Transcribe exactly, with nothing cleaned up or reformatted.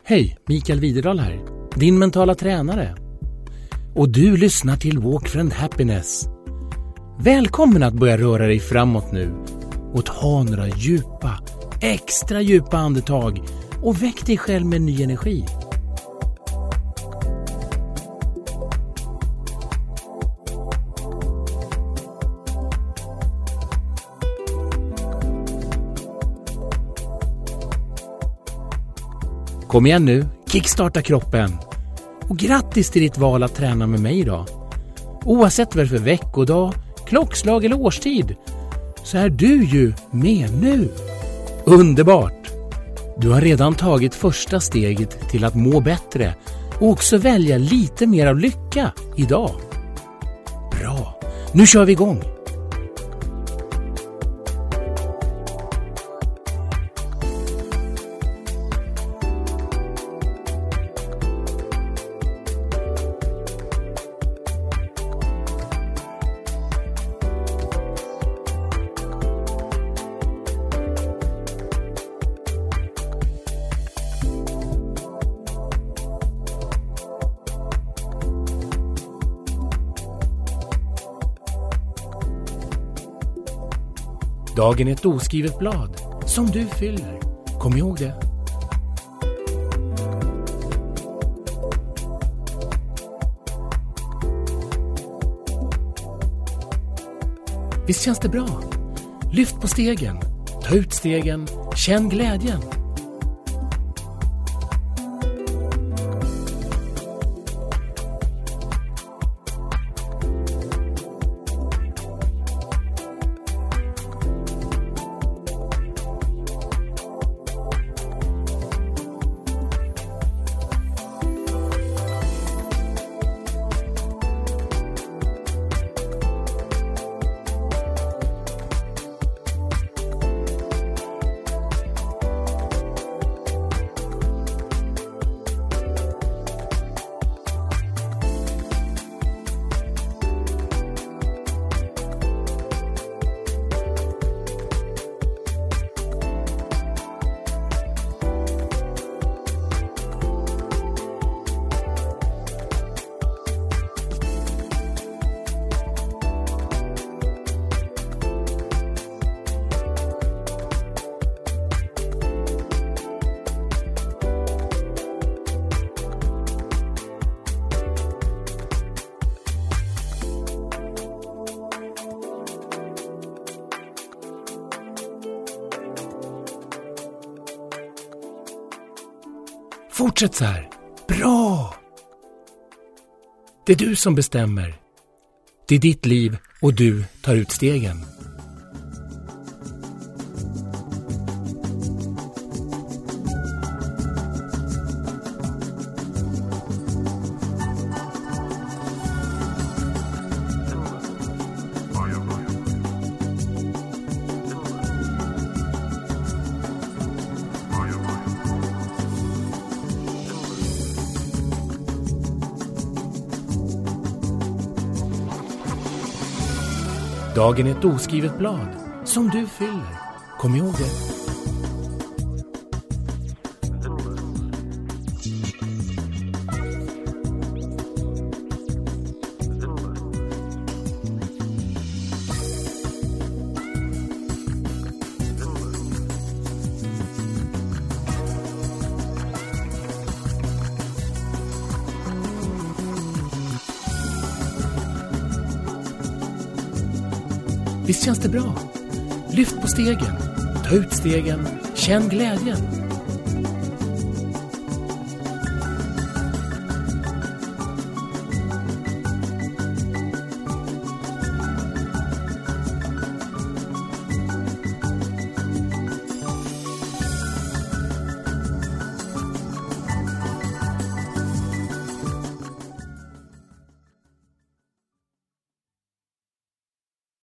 Hej, Mikael Widerdahl här, din mentala tränare. Och du lyssnar till Walk Friend Happiness. Välkommen att börja röra dig framåt nu och ta några djupa, extra djupa andetag och väck dig själv med ny energi. Kom igen nu, kickstarta kroppen. Och grattis till ditt val att träna med mig idag. Oavsett vad för veckodag, klockslag eller årstid så är du ju med nu. Underbart! Du har redan tagit första steget till att må bättre och också välja lite mer av lycka idag. Bra, nu kör vi igång! Dagen är ett oskrivet blad som du fyller. Kom ihåg det. Visst känns det bra? Lyft på stegen. Ta ut stegen. Känn glädjen. Fortsätt så här. Bra! Det är du som bestämmer. Det är ditt liv och du tar ut stegen. Dagen är ett oskrivet blad som du fyller. Kom ihåg det. Visst känns det bra? Lyft på stegen. Ta ut stegen. Känn glädjen.